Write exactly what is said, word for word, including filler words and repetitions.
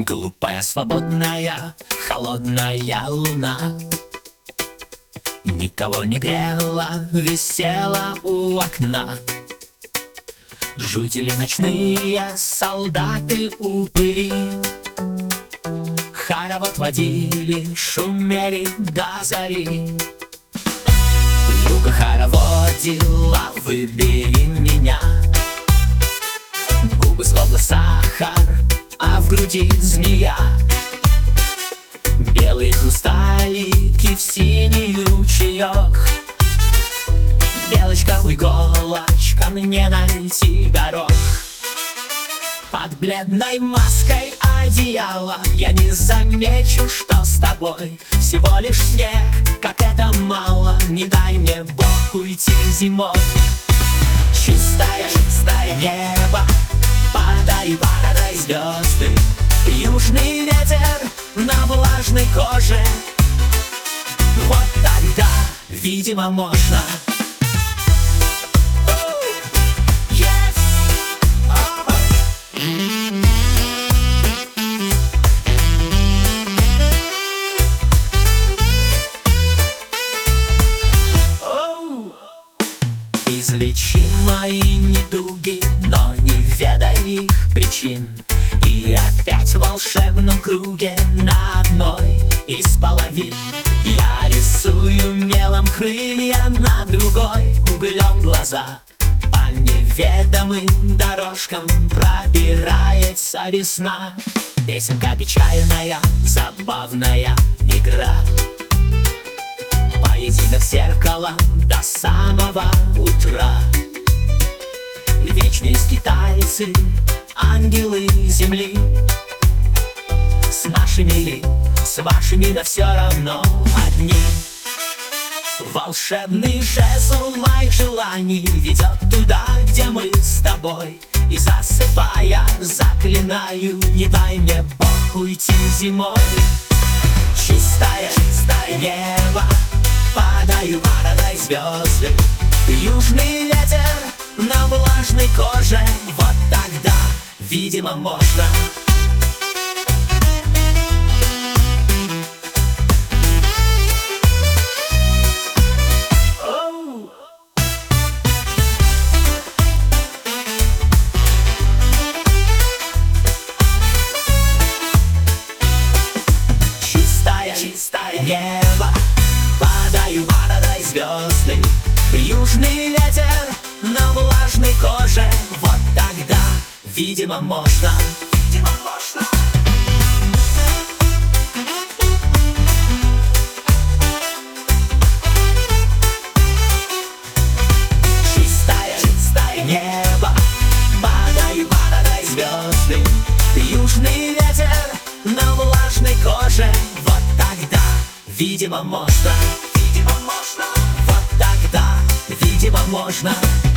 Глупая, свободная, холодная луна никого не грела, висела у окна. Жители ночные, солдаты упыри хоровод водили, шумели до зари. Юга хороводила, выбери меня. Губы словно сахар, а в груди змея. Белые хрусталики в синий ручеек. Белочка, иголочка, мне найти горох. Под бледной маской одеяла я не замечу, что с тобой всего лишь снег. Как это мало, не дай мне Бог уйти зимой. Чистое, чистое небо, падай, падай звезды. Южный ветер на влажной коже. Вот тогда, видимо, можно. Излечи мои недуги, но не ведай их причин. И опять в волшебном круге на одной из половин я рисую мелом крылья, на другой углем глаза. По неведомым дорожкам пробирается весна. Песенка печальная, забавная игра. Поединок зеркалом до самого утра. Вечные скитальцы, ангелы земли. С нашими ли, с вашими, да все равно одни. Волшебный жезл моих желаний ведет туда, где мы с тобой. И засыпая, заклинаю, не дай мне Бог уйти зимой. Чистое, чистое небо, падаю, падай звезды. Южный ветер на влажной коже. Вот тогда, видимо, можно. Oh. Чистое, чистое небо, падаю, падай звезды. Южный ветер на влажной коже. Вот тогда, видимо, можно. Видимо, можно. Чистое, чистое небо, падаю, падай звезды. Южный ветер на влажной коже. Вот тогда, видимо, можно. Видимо, можно. Вот тогда, видимо, можно.